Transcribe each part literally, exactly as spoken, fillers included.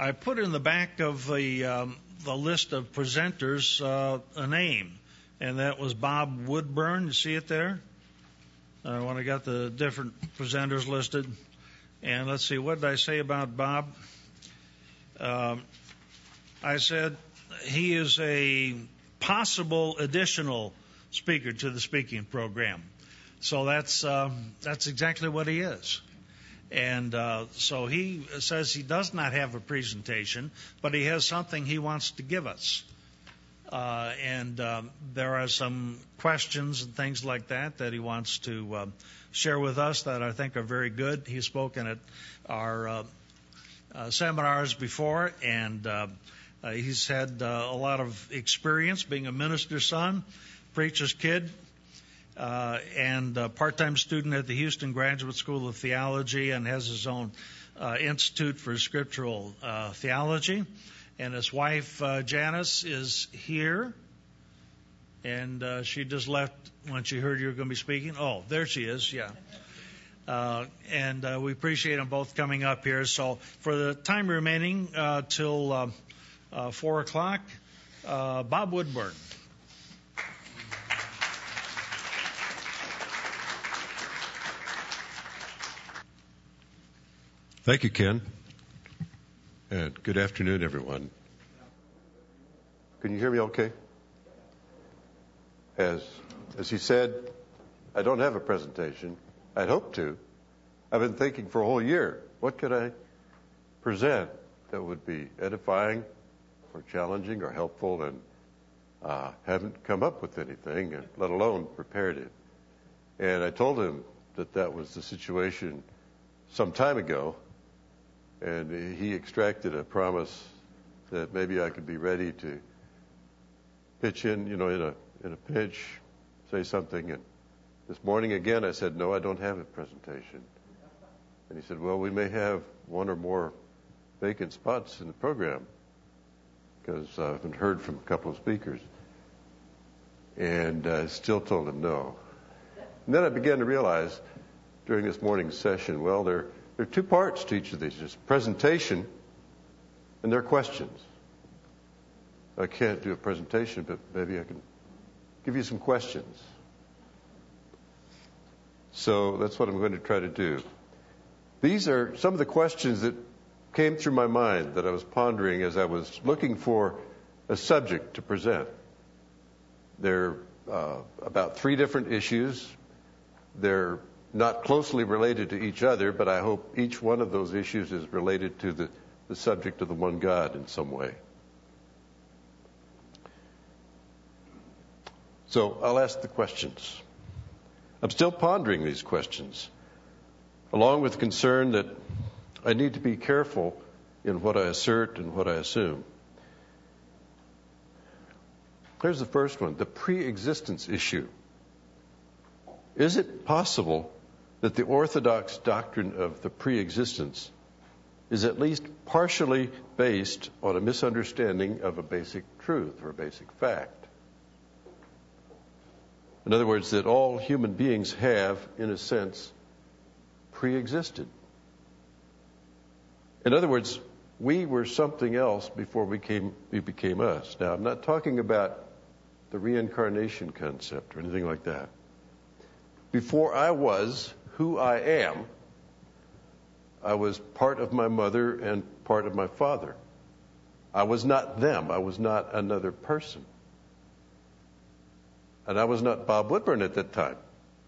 I put in the back of the um, the list of presenters uh, a name, and that was Bob Woodburn. You see it there? Uh, when I got the different presenters listed. And let's see, what did I say about Bob? Um, I said he is a possible additional speaker to the speaking program. So that's uh, that's exactly what he is. And uh, so he says he does not have a presentation, but he has something he wants to give us. Uh, and uh, there are some questions and things like that that he wants to uh, share with us that I think are very good. He's spoken at our uh, uh, seminars before, and uh, uh, he's had uh, a lot of experience being a minister's son, preacher's kid, uh, and a part-time student at the Houston Graduate School of Theology, and has his own uh, Institute for Scriptural uh, Theology. And his wife, uh, Janice, is here. And uh, she just left when she heard you were going to be speaking. Oh, there she is, yeah. Uh, and uh, we appreciate them both coming up here. So for the time remaining uh, till uh, uh, four o'clock, uh, Bob Woodburn. Thank you, Ken. And good afternoon, everyone. Can you hear me okay? As as he said, I don't have a presentation. I'd hope to. I've been thinking for a whole year, what could I present that would be edifying or challenging or helpful, and uh, haven't come up with anything, and let alone prepared it. And I told him that that was the situation some time ago, and he extracted a promise that maybe I could be ready to pitch in, you know, in a in a pinch, say something. And this morning again, I said, no, I don't have a presentation. And he said, well, we may have one or more vacant spots in the program, because I haven't heard from a couple of speakers. And I still told him no. And then I began to realize during this morning's session, well, there There are two parts to each of these. There's presentation and there are questions. I can't do a presentation, but maybe I can give you some questions. So that's what I'm going to try to do. These are some of the questions that came through my mind that I was pondering as I was looking for a subject to present. They're uh, about three different issues. They're not closely related to each other, but I hope each one of those issues is related to the, the subject of the one God in some way. So I'll ask the questions. I'm still pondering these questions, along with the concern that I need to be careful in what I assert and what I assume. Here's the first one, the pre-existence issue. Is it possible that the orthodox doctrine of the pre-existence is at least partially based on a misunderstanding of a basic truth or a basic fact? In other words, that all human beings have, in a sense, pre-existed. In other words, we were something else before we came, we became us. Now, I'm not talking about the reincarnation concept or anything like that. Before I was who I am, I was part of my mother and part of my father. I was not them. I was not another person. And I was not Bob Woodburn at that time.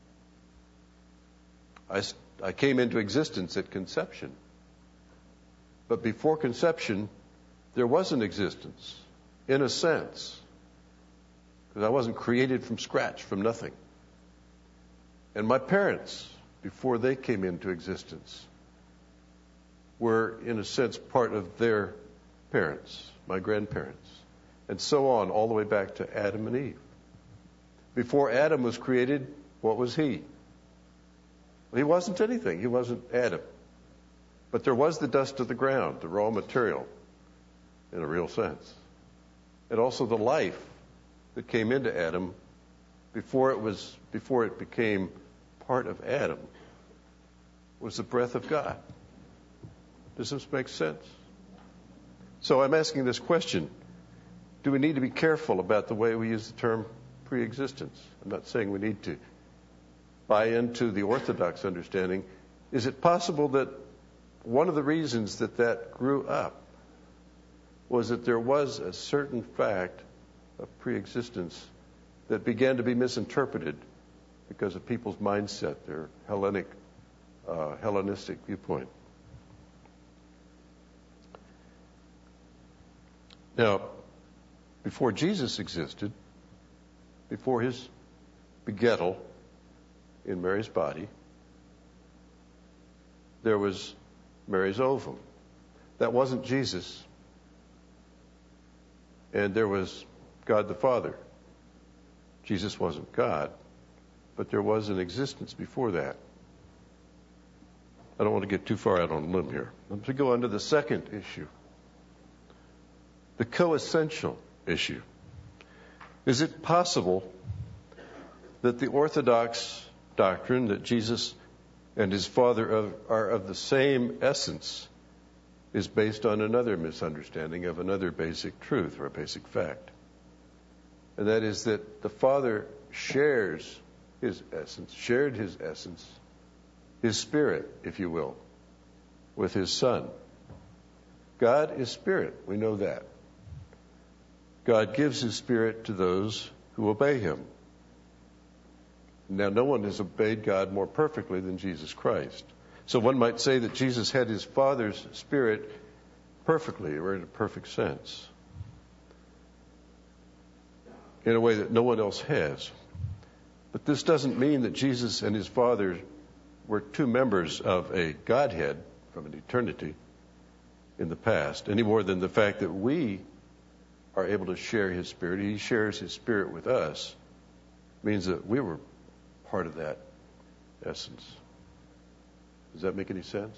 I, I came into existence at conception. But before conception, there was an existence, in a sense, because I wasn't created from scratch, from nothing. And my parents, before they came into existence, were, in a sense, part of their parents, my grandparents, and so on, all the way back to Adam and Eve. Before Adam was created, what was he? Well, he wasn't anything. He wasn't Adam. But there was the dust of the ground, the raw material, in a real sense. And also the life that came into Adam before it was before it became part of Adam was the breath of God. Does this make sense? So I'm asking this question. Do we need to be careful about the way we use the term pre-existence? I'm not saying we need to buy into the Orthodox understanding. Is it possible that one of the reasons that that grew up was that there was a certain fact of pre-existence that began to be misinterpreted because of people's mindset, their Hellenic, uh, Hellenistic viewpoint? Now, before Jesus existed, before his begettal in Mary's body, there was Mary's ovum. That wasn't Jesus. And there was God the Father. Jesus wasn't God, but there was an existence before that. I don't want to get too far out on a limb here. I'm going to go on to the second issue, the coessential issue. Is it possible that the Orthodox doctrine that Jesus and his Father are of the same essence is based on another misunderstanding of another basic truth or a basic fact? And that is that the Father shares his essence, shared his essence, his spirit, if you will, with his Son. God is spirit. We know that. God gives his spirit to those who obey him. Now, no one has obeyed God more perfectly than Jesus Christ. So one might say that Jesus had his Father's spirit perfectly, or in a perfect sense, in a way that no one else has. But this doesn't mean that Jesus and his Father were two members of a Godhead from an eternity in the past, any more than the fact that we are able to share his spirit. He shares his spirit with us, means that we were part of that essence. Does that make any sense?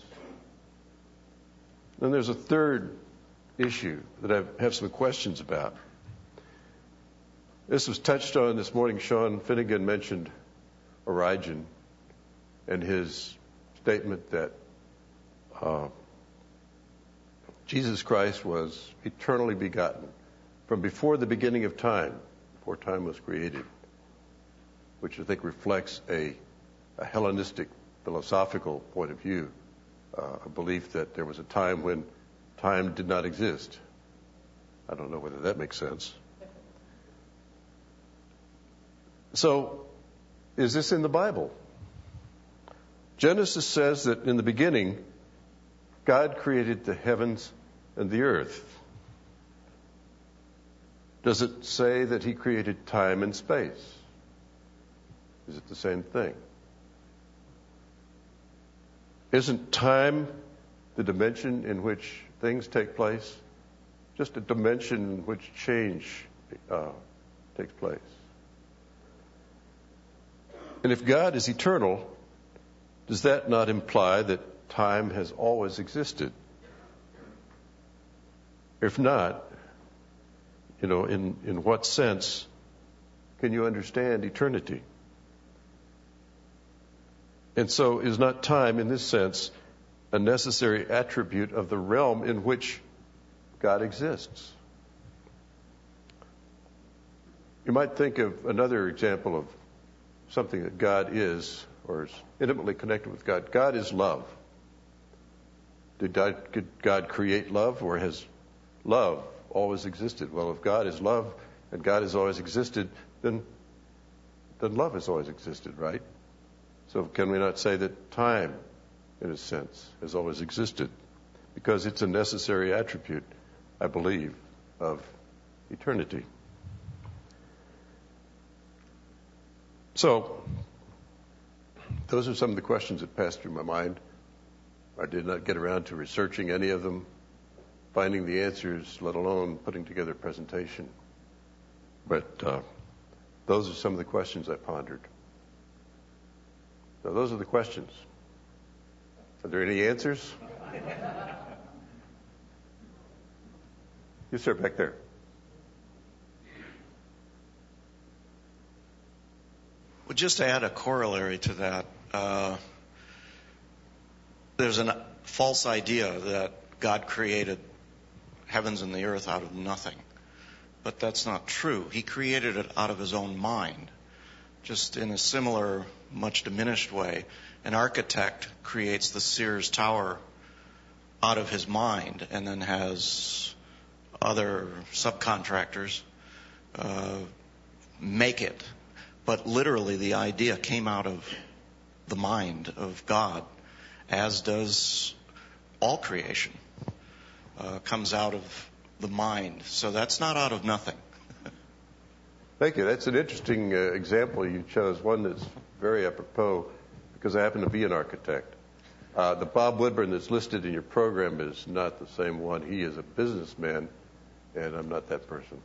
Then there's a third issue that I have some questions about. This was touched on this morning. Sean Finnegan mentioned Origen and his statement that uh, Jesus Christ was eternally begotten from before the beginning of time, before time was created, which I think reflects a, a Hellenistic philosophical point of view, uh, a belief that there was a time when time did not exist. I don't know whether that makes sense. So, is this in the Bible? Genesis says that in the beginning, God created the heavens and the earth. Does it say that he created time and space? Is it the same thing? Isn't time the dimension in which things take place? Just a dimension in which change uh, takes place. And if God is eternal, does that not imply that time has always existed? If not, you know, in, in what sense can you understand eternity? And so is not time, in this sense, a necessary attribute of the realm in which God exists? You might think of another example of something that God is, or is intimately connected with God. God is love. Did God, did God create love, or has love always existed? Well, if God is love and God has always existed, then, then love has always existed, right? So can we not say that time, in a sense, has always existed? Because it's a necessary attribute, I believe, of eternity. So, those are some of the questions that passed through my mind. I did not get around to researching any of them, finding the answers, let alone putting together a presentation. But uh, those are some of the questions I pondered. So those are the questions. Are there any answers? You, sir, back there. Well, just to add a corollary to that, uh, there's a false idea that God created heavens and the earth out of nothing. But that's not true. He created it out of his own mind. Just in a similar, much diminished way, an architect creates the Sears Tower out of his mind and then has other subcontractors uh, make it. But literally the idea came out of the mind of God, as does all creation. Uh, comes out of the mind. So that's not out of nothing. Thank you. That's an interesting uh, example you chose, one that's very apropos, because I happen to be an architect. Uh, the Bob Woodburn that's listed in your program is not the same one. He is a businessman, and I'm not that person.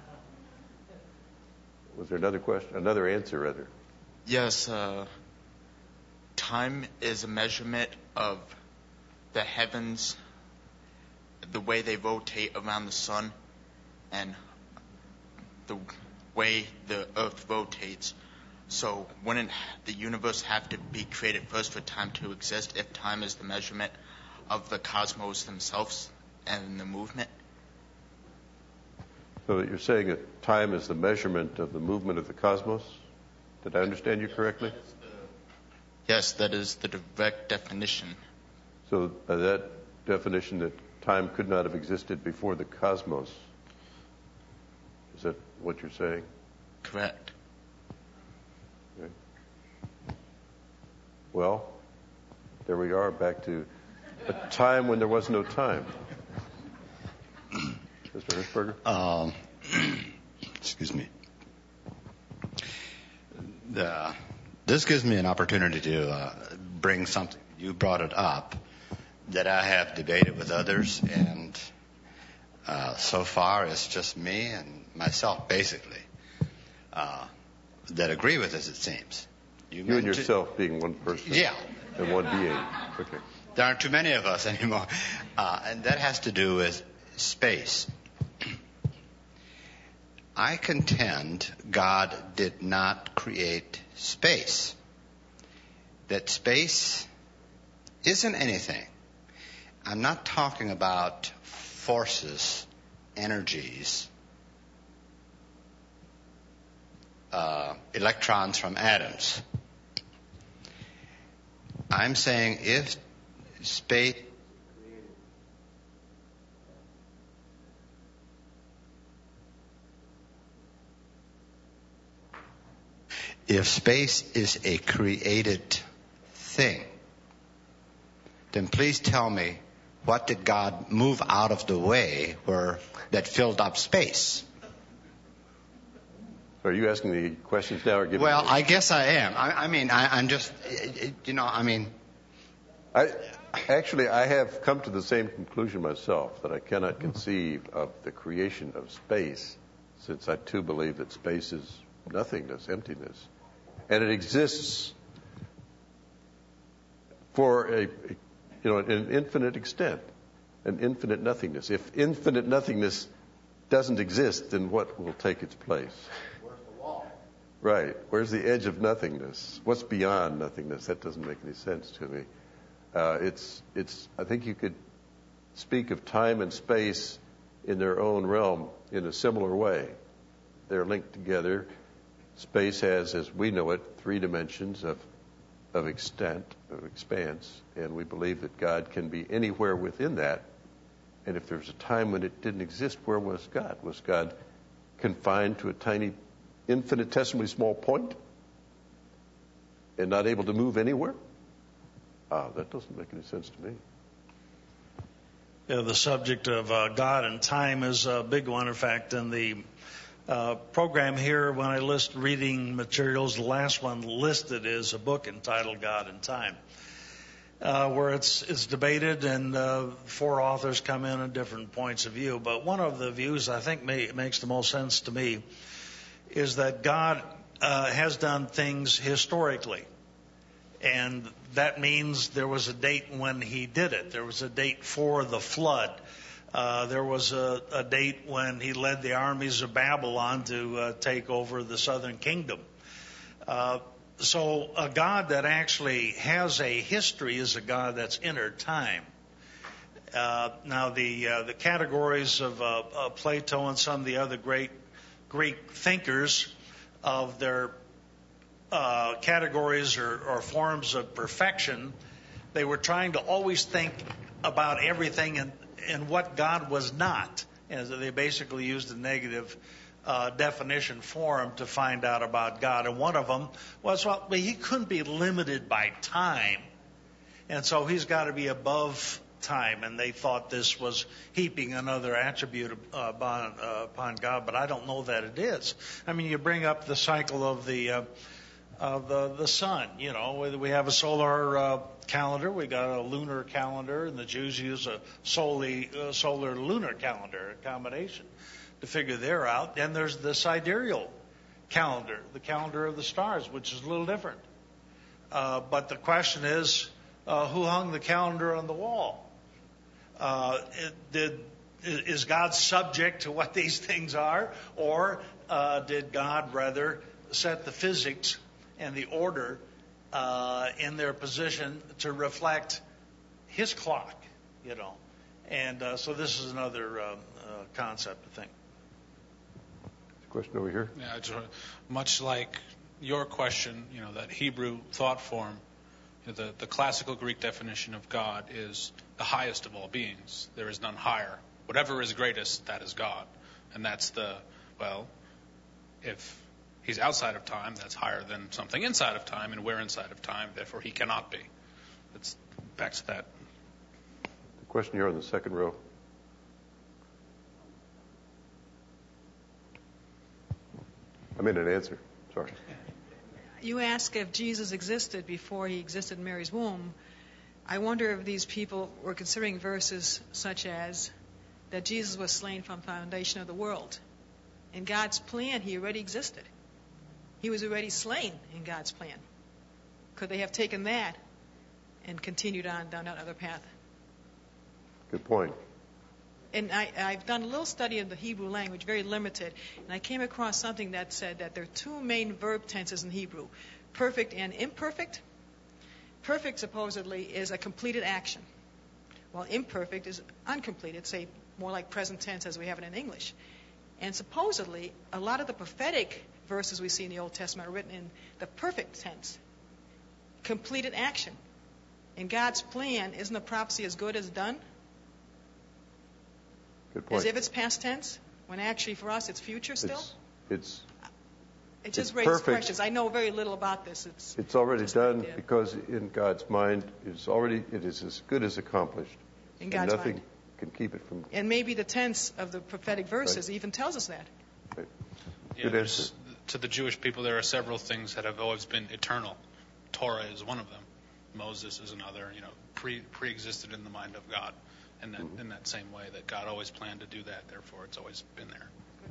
Was there another question? Another answer, rather? Yes. Uh, time is a measurement of the heavens, the way they rotate around the sun, and the way the earth rotates. So wouldn't the universe have to be created first for time to exist if time is the measurement of the cosmos themselves and the movement? So you're saying that time is the measurement of the movement of the cosmos? Did I understand you correctly? Yes, that is the direct definition. So uh, that definition that time could not have existed before the cosmos, is that what you're saying? Correct. Okay. Well, there we are, back to a time when there was no time. Mister Hirschberger? Um, excuse me. The, this gives me an opportunity to uh, bring something. You brought it up that I have debated with others, and uh, so far it's just me and myself, basically, uh, that agree with this, it seems. You, you and yourself being one person? Yeah. And one being. Okay. There aren't too many of us anymore. Uh, and that has to do with space. I contend God did not create space. That space isn't anything. I'm not talking about forces, energies, uh, electrons from atoms. I'm saying if space if space is a created thing, then please tell me, what did God move out of the way where that filled up space? Are you asking the questions now or giving Well, me? I guess I am. I, I mean, I, I'm just, you know, I mean. I, actually, I have come to the same conclusion myself, that I cannot conceive of the creation of space, since I too believe that space is nothingness, emptiness. And it exists for a, a you know, an infinite extent, an infinite nothingness. If infinite nothingness doesn't exist, then what will take its place? Where's the wall? Right. Where's the edge of nothingness? What's beyond nothingness? That doesn't make any sense to me. Uh, it's, it's, I think you could speak of time and space in their own realm in a similar way. They're linked together. Space has, as we know it, three dimensions of, of extent, of expanse, and we believe that God can be anywhere within that. And if there's a time when it didn't exist, where was God? Was God confined to a tiny, infinitesimally small point and not able to move anywhere? Ah, that doesn't make any sense to me. Yeah, the subject of uh, God and time is a big one. In fact, in the uh, program here, when I list reading materials, the last one listed is a book entitled God and Time, uh, where it's it's debated and uh, four authors come in at different points of view. But one of the views I think may, makes the most sense to me is that God uh, has done things historically. And that means there was a date when he did it. There was a date for the flood. Uh, there was a, a date when he led the armies of Babylon to uh, take over the southern kingdom. Uh, so a God that actually has a history is a God that's entered time. Uh, now, the uh, the categories of uh, uh, Plato and some of the other great Greek thinkers of their uh, categories or, or forms of perfection, they were trying to always think about everything and, and what God was not. And they basically used a negative uh, definition for him to find out about God. And one of them was, well, he couldn't be limited by time. And so he's got to be above time. And they thought this was heaping another attribute uh, upon, uh, upon God. But I don't know that it is. I mean, you bring up the cycle of the uh, of the, the sun. You know, we have a solar uh, calendar. We got a lunar calendar. And the Jews use a solely, uh, solar lunar calendar, a combination, to figure they're out. Then there's the sidereal calendar, the calendar of the stars, which is a little different. Uh, but the question is, uh, who hung the calendar on the wall? Uh, it, did, is God subject to what these things are? Or uh, did God rather set the physics and the order uh, in their position to reflect his clock, you know? And uh, so this is another uh, uh, concept, I think. Question over here. Yeah, it's much like your question, you know, that Hebrew thought form, you know, the, the classical Greek definition of God is the highest of all beings. There is none higher. Whatever is greatest, that is God. And that's the, well, if he's outside of time, that's higher than something inside of time, and we're inside of time, therefore he cannot be. It's back to that. The question here on the second row. I mean an answer. Sorry. You ask if Jesus existed before he existed in Mary's womb. I wonder if these people were considering verses such as that Jesus was slain from the foundation of the world. In God's plan, he already existed. He was already slain in God's plan. Could they have taken that and continued on down that other path? Good point. And I, I've done a little study of the Hebrew language, very limited, and I came across something that said that there are two main verb tenses in Hebrew, perfect and imperfect. Perfect, supposedly, is a completed action, while imperfect is uncompleted, say more like present tense as we have it in English. And supposedly, a lot of the prophetic verses we see in the Old Testament are written in the perfect tense, completed action. In God's plan, isn't the prophecy as good as done? Good point. As if it's past tense, when actually for us it's future still? It's, it's, it just it's raises perfect. questions. I know very little about this. It's, it's already just done an idea. because in God's mind, it's already, it is as good as accomplished. In and God's nothing mind. can keep it from. And maybe the tense of the prophetic verses Right. even tells us that. Right. Yeah, Good there's- answer. to the Jewish people, there are several things that have always been eternal. Torah is one of them. Moses is another. You know, pre pre-existed in the mind of God, in that Mm-hmm. in that same way that God always planned to do that. Therefore, it's always been there.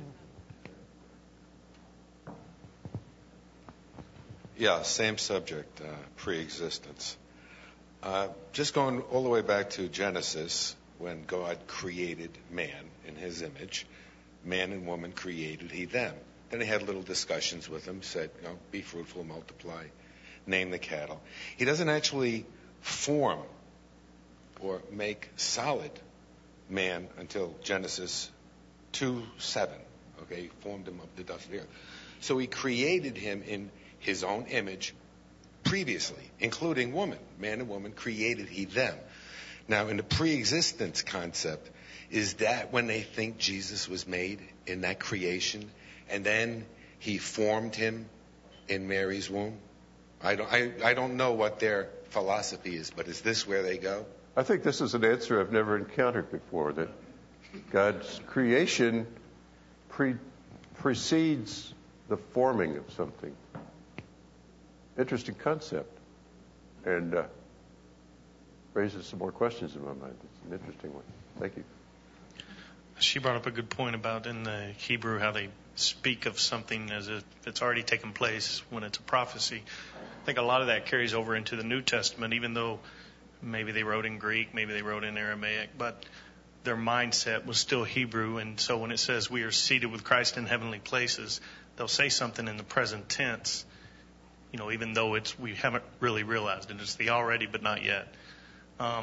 Yeah, same subject, uh, pre-existence. Uh, just going all the way back to Genesis, when God created man in his image, man and woman created he them. Then he had little discussions with them, said, you know, be fruitful, multiply, name the cattle. He doesn't actually form or make solid man until Genesis two seven. Okay, he formed him of the dust of the earth. So he created him in his own image previously, including woman. Man and woman created he them. Now, in the pre-existence concept, is that when they think Jesus was made in that creation, and then he formed him in Mary's womb? I don't, I, I don't know what their philosophy is, but is this where they go? I think this is an answer I've never encountered before, that God's creation pre- precedes the forming of something. Interesting concept. And uh, raises some more questions in my mind. It's an interesting one. Thank you. She brought up a good point about in the Hebrew how they speak of something as if it's already taken place when it's a prophecy. I think a lot of that carries over into the New Testament, even though maybe they wrote in Greek, maybe they wrote in Aramaic, but their mindset was still Hebrew. And so when it says we are seated with Christ in heavenly places, they'll say something in the present tense, you know, even though it's we haven't really realized it. It's the already but not yet. Um,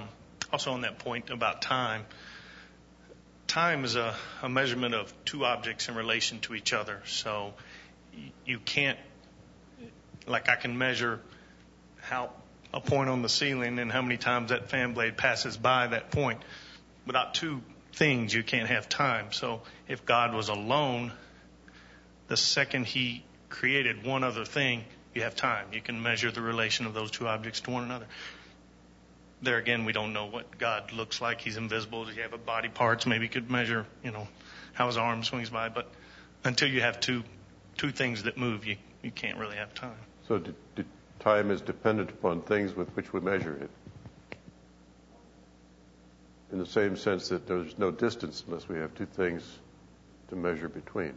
also on that point about time, time is a, a measurement of two objects in relation to each other. So you can't, like I can measure how a point on the ceiling and how many times that fan blade passes by that point. Without two things, you can't have time. So if God was alone, the second he created one other thing, you have time. You can measure the relation of those two objects to one another. There again, we don't know what God looks like. He's invisible. Does he have a body parts? Maybe you could measure, you know, how his arm swings by. But until you have two two things that move, you, you can't really have time. So d- d- time is dependent upon things with which we measure it. In the same sense that there's no distance unless we have two things to measure between.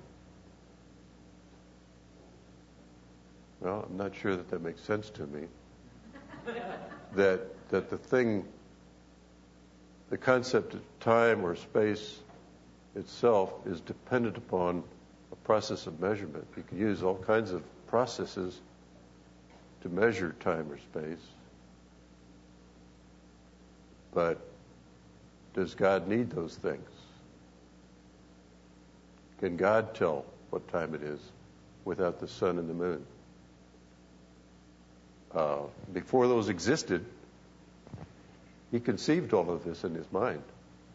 Well, I'm not sure that that makes sense to me. that that the thing, the concept of time or space itself is dependent upon a process of measurement. You can use all kinds of processes to measure time or space. But does God need those things? Can God tell what time it is without the sun and the moon? Uh, before those existed, he conceived all of this in his mind.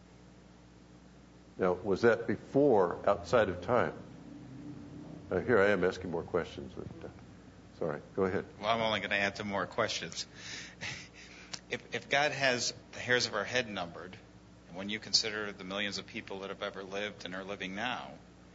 Now, was that before, outside of time? Uh, here I am asking more questions. But, uh, sorry, go ahead. Well, I'm only going to answer more questions. if, if God has the hairs of our head numbered, and when you consider the millions of people that have ever lived and are living now,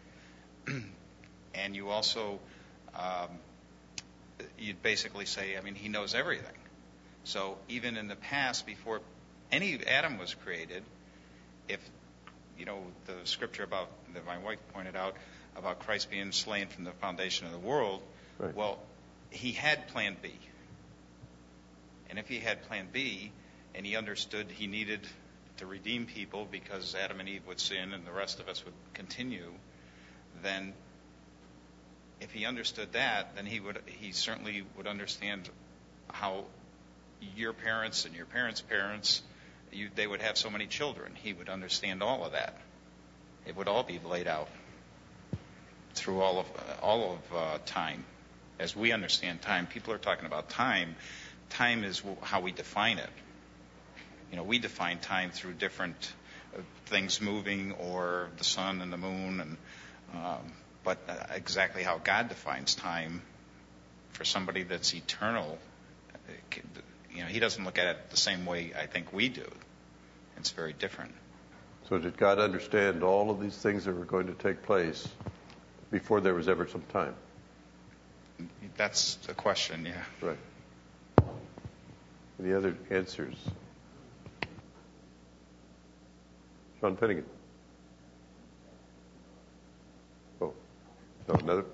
and you also, um, you'd basically say, I mean, he knows everything. So even in the past, before any Adam was created, if, you know, the scripture about, that my wife pointed out, about Christ being slain from the foundation of the world, right. Well, he had plan B. And if he had plan B, and he understood he needed to redeem people because Adam and Eve would sin and the rest of us would continue, then if he understood that, then he would he certainly would understand how your parents and your parents' parents, you, they would have so many children. He would understand all of that. It would all be laid out through all of uh, all of uh, time, as we understand time. People are talking about time. Time is how we define it. You know, we define time through different uh, things moving, or the sun and the moon, and um, but uh, exactly how God defines time for somebody that's eternal, you know, he doesn't look at it the same way I think we do. It's very different. So did God understand all of these things that were going to take place before there was ever some time? That's the question, yeah. Right. Any other answers? Sean Finnegan. Oh, no, another?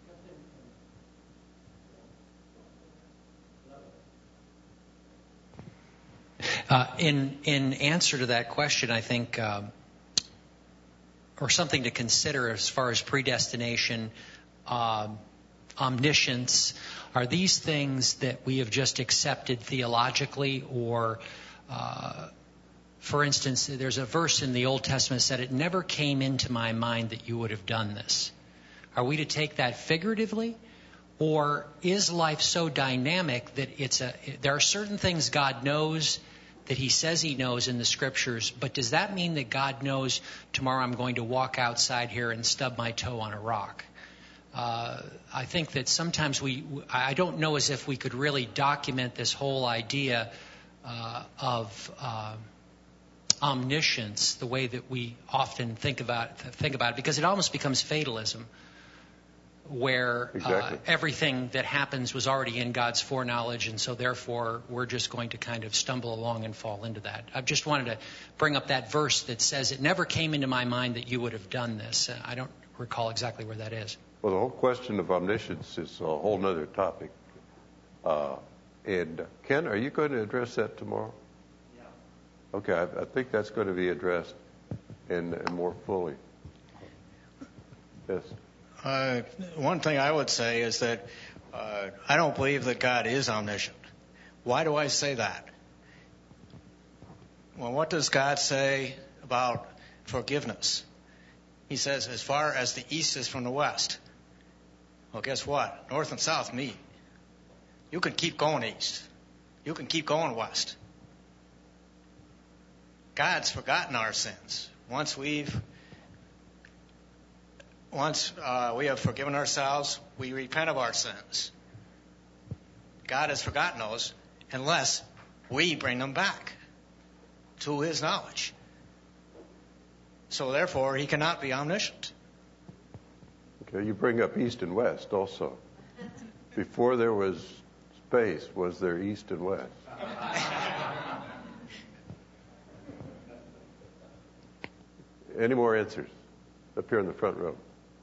Uh, in in answer to that question, I think, um, or something to consider as far as predestination, um, omniscience, are these things that we have just accepted theologically, or, uh, for instance, there's a verse in the Old Testament that said, "It never came into my mind that you would have done this." Are we to take that figuratively? Or is life so dynamic that it's a, there are certain things God knows that he says he knows in the scriptures, but does that mean that God knows tomorrow I'm going to walk outside here and stub my toe on a rock? Uh, I think that sometimes we, I don't know as if we could really document this whole idea uh, of uh, omniscience the way that we often think about think about it, because it almost becomes fatalism, where exactly. uh, everything that happens was already in God's foreknowledge, and so therefore we're just going to kind of stumble along and fall into that. I just wanted to bring up that verse that says, "It never came into my mind that you would have done this." Uh, I don't recall exactly where that is. Well, the whole question of omniscience is a whole other topic. Uh, and Ken, are you going to address that tomorrow? Yeah. Okay, I, I think that's going to be addressed and, and more fully. Yes. Uh, one thing I would say is that uh, I don't believe that God is omniscient. Why do I say that? well, what does God say about forgiveness? He says, as far as the east is from the west. Well, guess what? North and south meet. You can keep going east. You can keep going west. God's forgotten our sins. Once we've, once uh, we have forgiven ourselves, we repent of our sins. God has forgotten those unless we bring them back to His knowledge. So therefore, He cannot be omniscient. Okay, you bring up east and west also. Before there was space, was there east and west? Any more answers? Up here in the front row.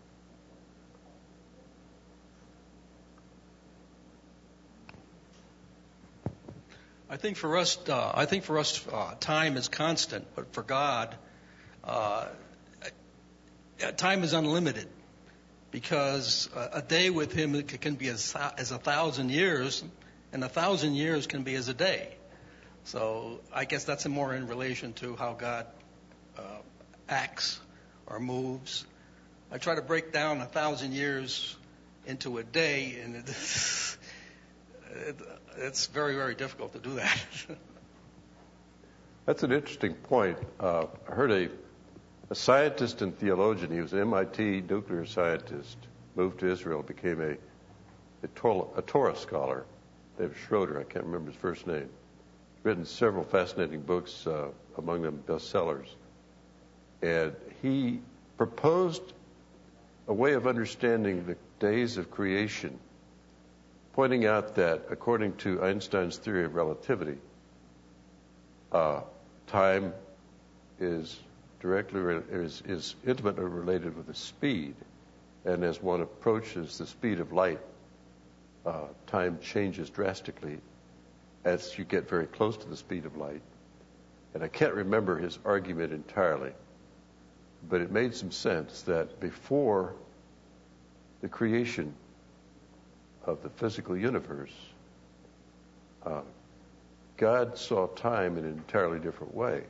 I think for us, uh, I think for us, uh, time is constant, but for God, uh, time is unlimited, because a, a day with Him can be as, as a thousand years, and a thousand years can be as a day. So I guess that's more in relation to how God uh, acts or moves. I try to break down a thousand years into a day, and it, it, it's very, very difficult to do that. That's an interesting point. Uh, I heard a, a scientist and theologian, he was an M I T nuclear scientist, moved to Israel, became a, a, Torah, a Torah scholar, David Schroeder, I can't remember his first name. Written several fascinating books, uh, among them bestsellers. And he proposed a way of understanding the days of creation, pointing out that according to Einstein's theory of relativity, uh, time is directly re- is, is intimately related with the speed, and as one approaches the speed of light, uh, time changes drastically as you get very close to the speed of light. And I can't remember his argument entirely, but it made some sense that before the creation of the physical universe, uh, God saw time in an entirely different way.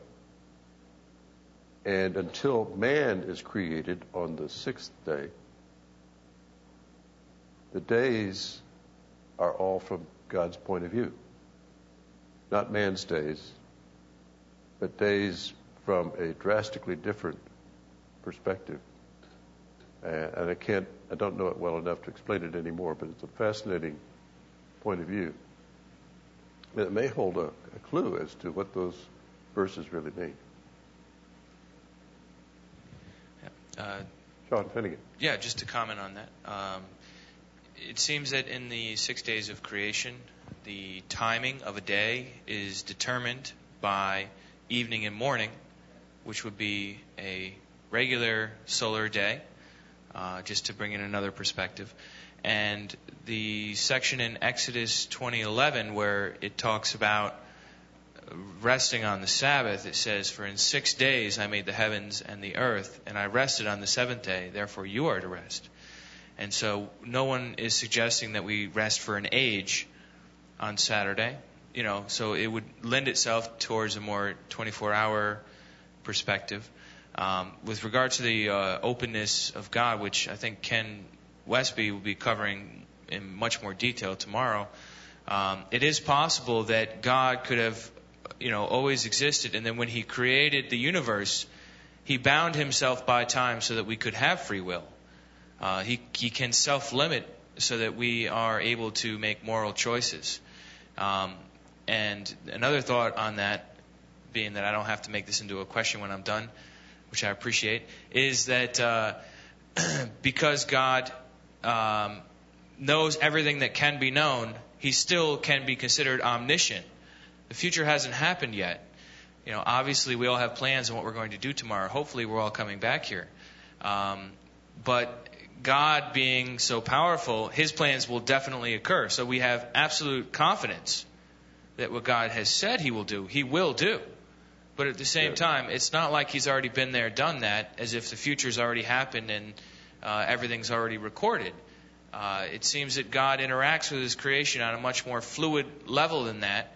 And until man is created on the sixth day, the days are all from God's point of view. Not man's days, but days from a drastically different perspective. And I can't, I don't know it well enough to explain it anymore, but it's a fascinating point of view. And it may hold a, a clue as to what those verses really mean. Uh, Sean Finnegan. Yeah, just to comment on that. Um, it seems that in the six days of creation, the timing of a day is determined by evening and morning, which would be a regular solar day, uh, just to bring in another perspective. And the section in Exodus twenty eleven where it talks about resting on the Sabbath, it says, "For in six days I made the heavens and the earth, and I rested on the seventh day, therefore you are to rest." And so no one is suggesting that we rest for an age on Saturday, you know, so it would lend itself towards a more twenty-four hour perspective. Um, with regard to the uh, openness of God, which I think Ken Westby will be covering in much more detail tomorrow, um, it is possible that God could have, you know, always existed, and then when He created the universe, He bound Himself by time so that we could have free will. Uh, he, he can self-limit so that we are able to make moral choices. Um, and another thought on that, being that I don't have to make this into a question when I'm done, which I appreciate, is that uh, because God um, knows everything that can be known, He still can be considered omniscient. The future hasn't happened yet. You know, obviously we all have plans on what we're going to do tomorrow. Hopefully we're all coming back here. Um, but God being so powerful, His plans will definitely occur. So we have absolute confidence that what God has said He will do, He will do. But at the same time, it's not like He's already been there, done that, as if the future's already happened and uh, everything's already recorded. Uh, it seems that God interacts with His creation on a much more fluid level than that.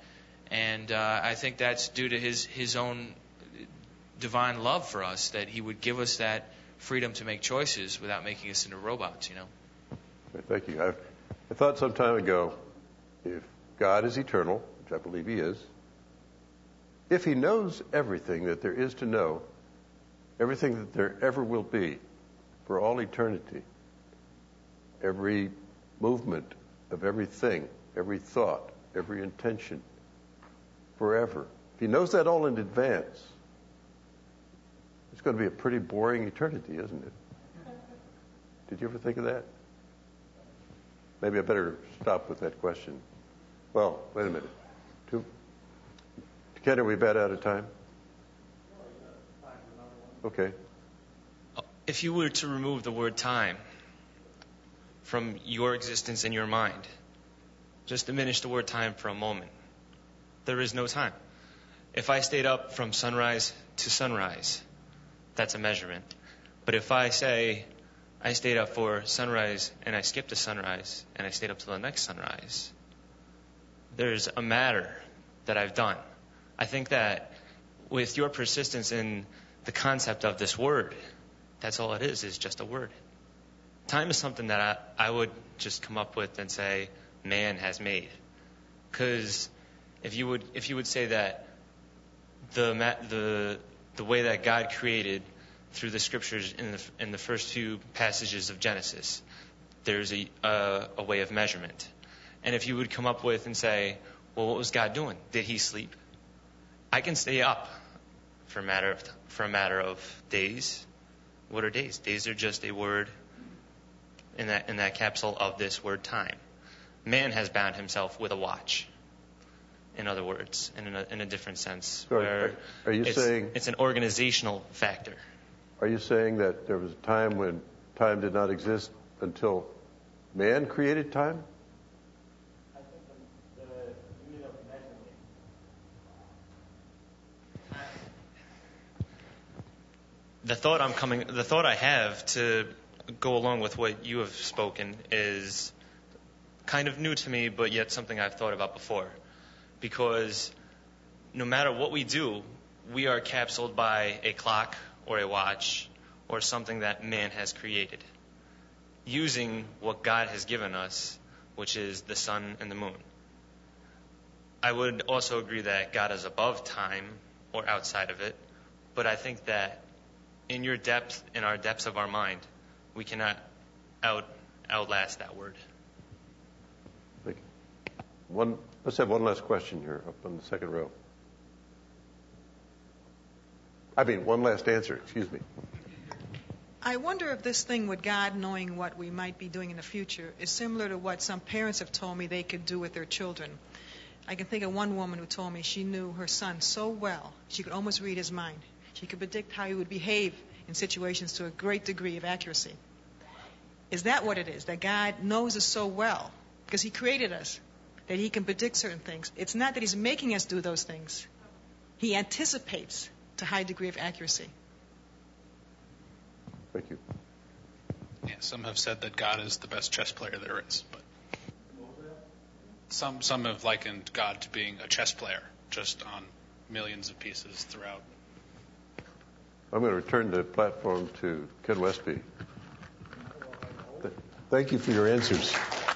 And uh, I think that's due to his, his own divine love for us, that he would give us that freedom to make choices without making us into robots, you know. Thank you. I, I thought some time ago, if God is eternal, which I believe he is, if he knows everything that there is to know, everything that there ever will be for all eternity, every movement of everything, every thought, every intention, forever, if he knows that all in advance, it's going to be a pretty boring eternity, isn't it? Did you ever think of that? Maybe I better stop with that question. Well, wait a minute. Two. Ken, are we about out of time? Okay. If you were to remove the word time from your existence in your mind, just diminish the word time for a moment, there is no time. If I stayed up from sunrise to sunrise, that's a measurement. But if I say I stayed up for sunrise and I skipped a sunrise and I stayed up till the next sunrise, there's a matter that I've done. I think that with your persistence in the concept of this word, that's all it is, is just a word. Time is something that I, I would just come up with and say man has made. Because if you would if you would say that the the the way that God created through the scriptures in the in the first few passages of Genesis, there's a a, a way of measurement. And if you would come up with and say, well, what was God doing? Did he sleep? I can stay up for a matter of for a matter of days. What are days? Days are just a word in that in that capsule of this word time. Man has bound himself with a watch. In other words, in a, in a different sense, so where are, are you it's, saying it's an organizational factor. Are you saying that there was a time when time did not exist until man created time? I think the, the unit of measurement. The thought I'm coming, the thought I have to go along with what you have spoken is kind of new to me, but yet something I've thought about before. Because no matter what we do, we are capsuled by a clock or a watch or something that man has created, using what God has given us, which is the sun and the moon. I would also agree that God is above time or outside of it, but I think that in your depth, in our depths of our mind, we cannot out outlast that word. Thank you. One, let's have one last question here up on the second row. I mean, one last answer, excuse me. I wonder if this thing with God knowing what we might be doing in the future is similar to what some parents have told me they could do with their children. I can think of one woman who told me she knew her son so well, she could almost read his mind. She could predict how he would behave in situations to a great degree of accuracy. Is that what it is? That God knows us so well, because he created us, that he can predict certain things. It's not that he's making us do those things. He anticipates to a high degree of accuracy. Thank you. Yeah, some have said that God is the best chess player there is, but some some have likened God to being a chess player, just on millions of pieces throughout. I'm going to return the platform to Ken Westby. Th- Thank you for your answers.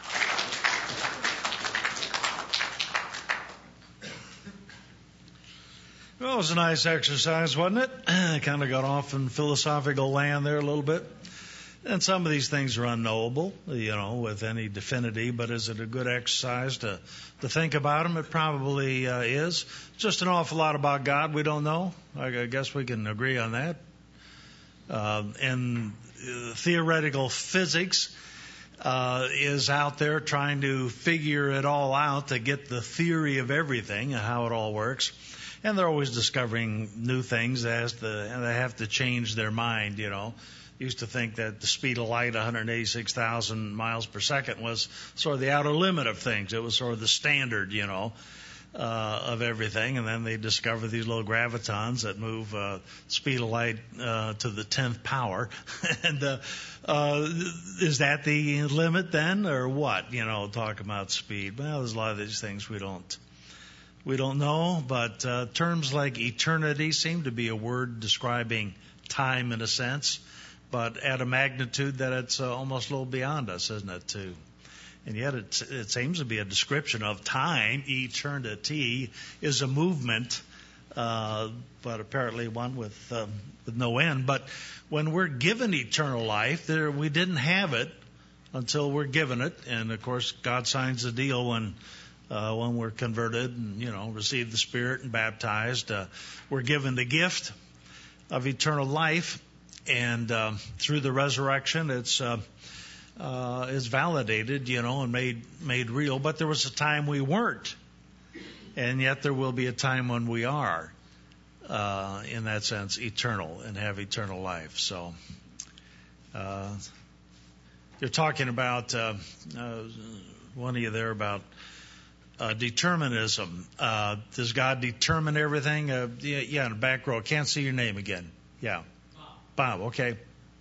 Well, it was a nice exercise, wasn't it? Kind of got off in philosophical land there a little bit. And some of these things are unknowable, you know, with any definity, but is it a good exercise to, to think about them? It probably uh, is. Just an awful lot about God we don't know. I guess we can agree on that. Uh, and uh, theoretical physics uh, is out there trying to figure it all out to get the theory of everything and how it all works. And they're always discovering new things as the, and they have to change their mind, you know. Used to think that the speed of light, one hundred eighty-six thousand miles per second, was sort of the outer limit of things. It was sort of the standard, you know, uh, of everything. And then they discover these little gravitons that move uh, speed of light uh, to the tenth power. and uh, uh, is that the limit then, or what? You know, talk about speed. Well, there's a lot of these things we don't We don't know, but uh, terms like eternity seem to be a word describing time in a sense, but at a magnitude that it's uh, almost a little beyond us, isn't it, too? And yet it, it seems to be a description of time. Eternity is a movement, uh, but apparently one with, um, with no end. But when we're given eternal life, there, we didn't have it until we're given it. And, of course, God signs the deal when uh, when we're converted and, you know, receive the Spirit and baptized. Uh, we're given the gift of eternal life. And uh, through the resurrection, it's uh, uh, is validated, you know, and made made real. But there was a time we weren't, and yet there will be a time when we are, uh, in that sense, eternal and have eternal life. So, uh, you're talking about uh, uh, one of you there about uh, determinism. Uh, does God determine everything? Uh, yeah, yeah, in the back row. Can't see your name again. Yeah. Bob, okay.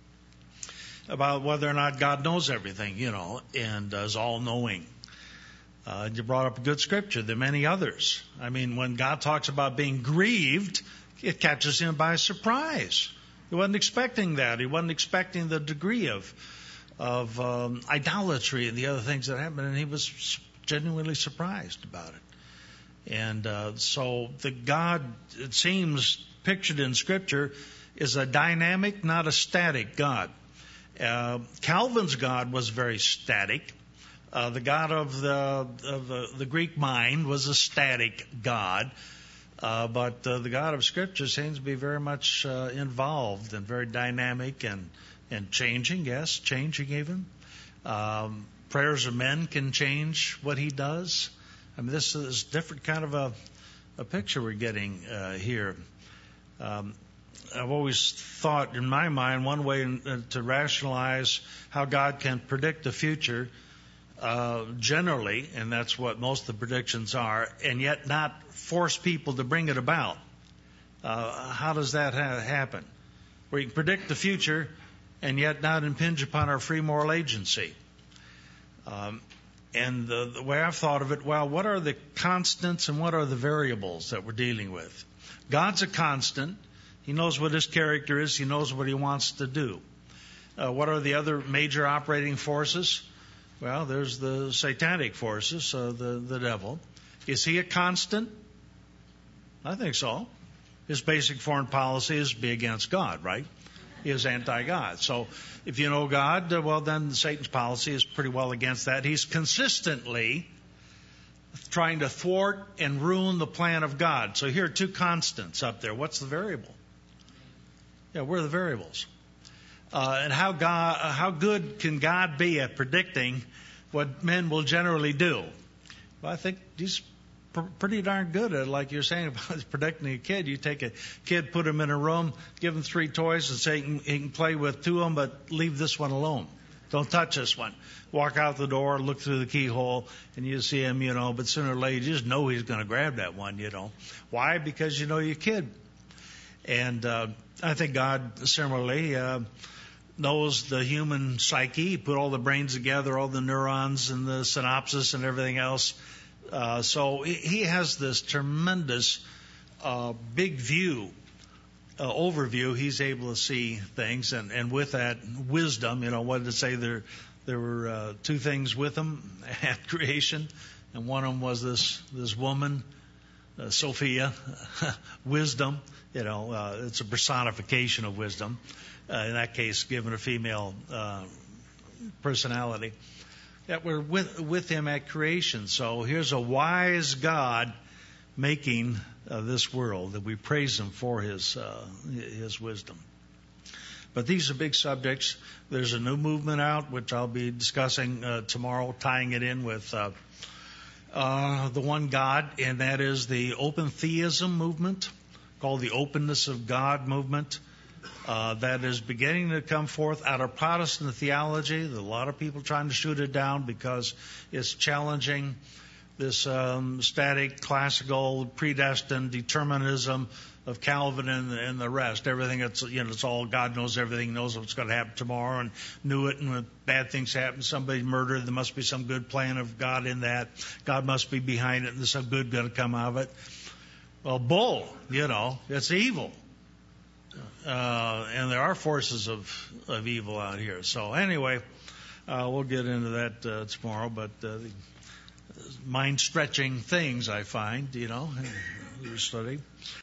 About whether or not God knows everything, you know, and is all-knowing. Uh, you brought up a good scripture. There are many others. I mean, when God talks about being grieved, it catches him by surprise. He wasn't expecting that. He wasn't expecting the degree of of um, idolatry and the other things that happened, and he was genuinely surprised about it. And uh, so the God, it seems, pictured in Scripture is a dynamic, not a static God. Uh, Calvin's God was very static. Uh, the God of the of the, the Greek mind was a static God. Uh, but uh, the God of Scripture seems to be very much uh, involved and very dynamic and, and changing, yes, changing even. Um, prayers of men can change what he does. I mean, this is a different kind of a, a picture we're getting uh, here. Um, I've always thought in my mind one way to rationalize how God can predict the future uh, generally, and that's what most of the predictions are, and yet not force people to bring it about. Uh, how does that ha- happen? Where you can predict the future and yet not impinge upon our free moral agency. Um, and the, the way I've thought of it, well, what are the constants and what are the variables that we're dealing with? God's a constant. He knows what his character is. He knows what he wants to do. Uh, what are the other major operating forces? Well, there's the satanic forces, uh, the, the devil. Is he a constant? I think so. His basic foreign policy is be against God, right? He is anti-God. So if you know God, uh, well, then Satan's policy is pretty well against that. He's consistently trying to thwart and ruin the plan of God. So here are two constants up there. What's the variable? Yeah, where are the variables? Uh, and how God, uh, how good can God be at predicting what men will generally do? Well, I think he's pr- pretty darn good at, like you're saying about predicting a kid. You take a kid, put him in a room, give him three toys, and say he can, he can play with two of them, but leave this one alone. Don't touch this one. Walk out the door, look through the keyhole, and you see him, you know, but sooner or later you just know he's going to grab that one, you know. Why? Because you know your kid. And uh, I think God similarly uh, knows the human psyche. He put all the brains together, all the neurons and the synapses and everything else. Uh, so he has this tremendous uh, big view, uh, overview. He's able to see things, and, and with that wisdom, you know, what did it say? There, there were uh, two things with him at creation, and one of them was this this woman, uh, Sophia, wisdom. You know, uh, it's a personification of wisdom. Uh, in that case, given a female uh, personality. That we're with, with him at creation. So here's a wise God making uh, this world, that we praise him for his uh, his wisdom. But these are big subjects. There's a new movement out, which I'll be discussing uh, tomorrow, tying it in with uh, uh, the one God, and that is the open theism movement, called the Openness of God movement. Uh, that is beginning to come forth out of Protestant theology. There are a lot of people trying to shoot it down because it's challenging this um, static, classical, predestined determinism of Calvin and the, and the rest. Everything that's, you know, it's all God knows everything, knows what's going to happen tomorrow, and knew it. And when bad things happen, somebody murdered, there must be some good plan of God in that. God must be behind it, and there's some good going to come out of it. Well, bull, you know, it's evil. Uh, and there are forces of, of evil out here. So anyway, uh, we'll get into that uh, tomorrow, but uh, mind-stretching things I find, you know, in your study.